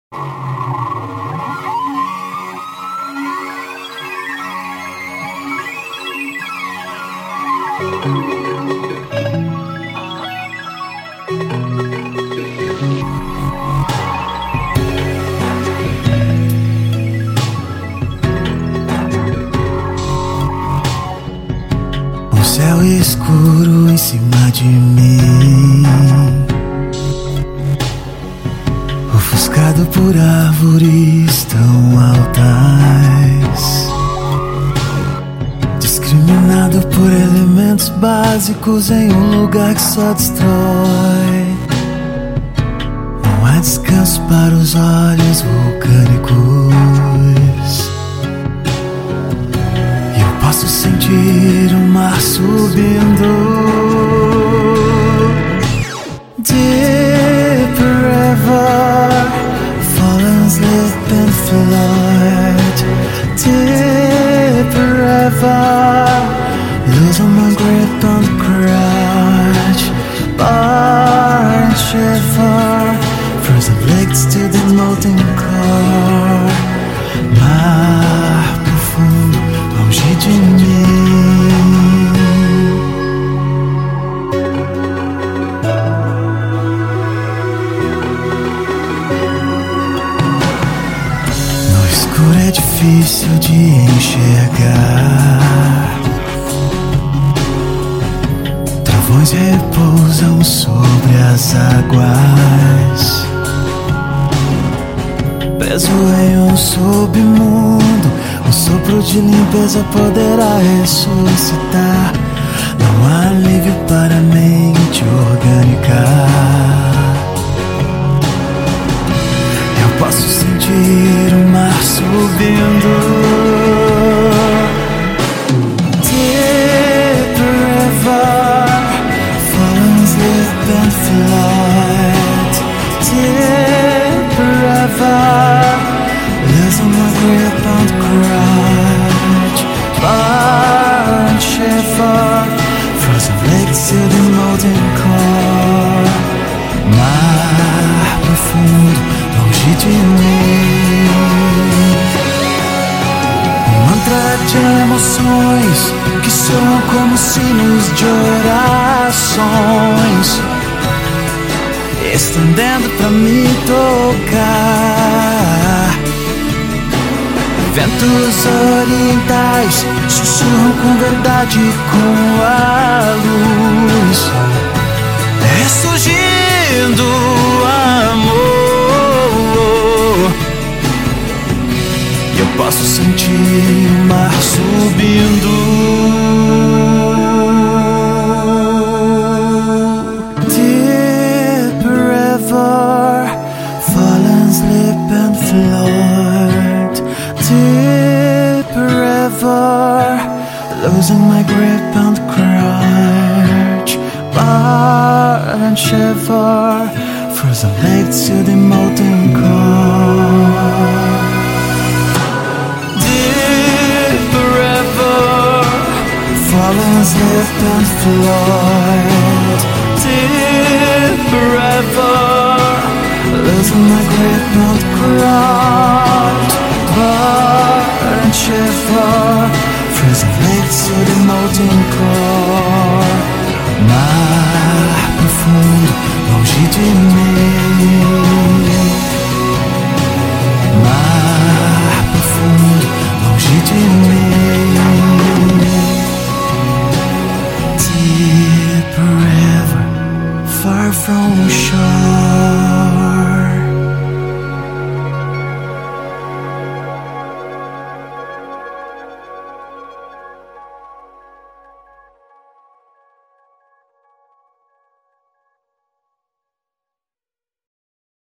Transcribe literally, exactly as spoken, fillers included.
O céu escuro em cima de mim, ofuscado por árvores tão altas, discriminado por elementos básicos em um lugar que só destrói. Não há descanso para os olhos vulcânicos. Eu posso sentir o mar subindo. Deep river, fallen, slip and flood. Deep river, losing my grip on the crutch. Bar and shiver, frozen legs to the molten core. Mar profundo, longe de mim. No escuro é difícil de enxergar. Trovões repousam sobre as águas, preso em um submundo. Um sopro de limpeza poderá ressuscitar. Não há alívio para a mente orgânica. Eu posso sentir o mar subindo. Deep river, fallen, slip and flood. Deep river, losing my grip on the crutch. Bar and shiver, frozen legs to the molten core. Mar profundo, longe de mim. Um mantra de emoções que soam como sinos de orações, estendendo pra me tocar. Ventos orientais sussurram com verdade, com a luz, ressurgindo amor. Eu posso sentir o mar subindo. Deep river, fallen, slip and flood. Deep river, losing my grip on the crutch. Bar and shiver, frozen legs to the molten core. Deep river, fallen, slip and flood. Deep river, losing my grip on the crutch. Bar and shiver, frozen legs to the molten core. Mar profundo, longe de mim.